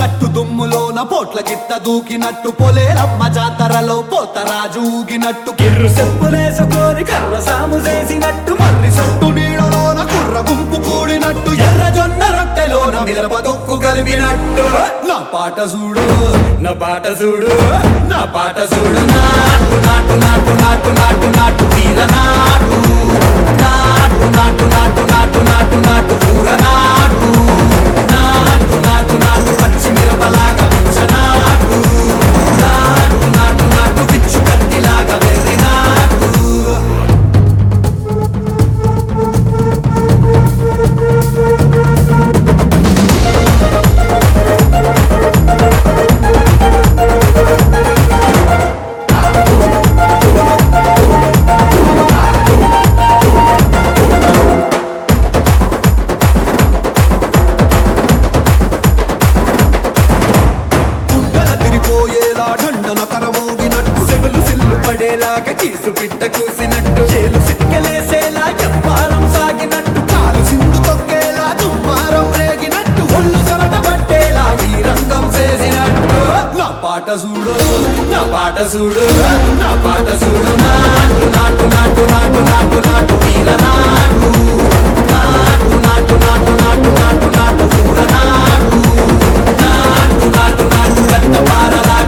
గట్టు దుమ్ములోన పోట్ల గిత్త దూకినట్టు పొలేరమ్మ జాతరలో పోతరాజు ఊగినట్టు కిర్రు చెప్పులేసుకొని కర్ర సాము చేసినట్టు మర్రి సొట్టు నీడలోన కుర్ర గుంపు కూడినట్టు ఎర్ర జొన్న రొట్టెలోన మిరప దొక్కు కలిపినట్టు నా పాట చూడు నా పాట చూడు నా పాట చూడు నాటు నాటు నాటు నాటు నాటు నాటు తీర నాటు నాటు నాటు నాటు నాటు నాటు నాటు పూర నాటు నాటు నాటు నాటు పచ్చి మిరపలాగా పిచ్చ నాటు నాటు నాటు నాటు పిచ్చు కత్తిలాగా వెర్రి నాటు కీసు పిట్ట కూసినట్టు చేలు సిక్కలేసేలా ఎవ్వారం సాగినట్టు కాలు సింధు తొక్కేలా దుమ్మారం రేగినట్టు ఒళ్ళు చెమట పట్టేలా ఈ రంగం చేసినట్టు నా పాట చూడు నా పాట చూడు నా పాట చూడు నాటు నాటు నాటు నాటు నాటు నాటు వీర నాటు నాటు నాటు నాటు నాటు నాటు నాటు పూర నాటు నాటు నాటు నాటు పెద్ద పారలా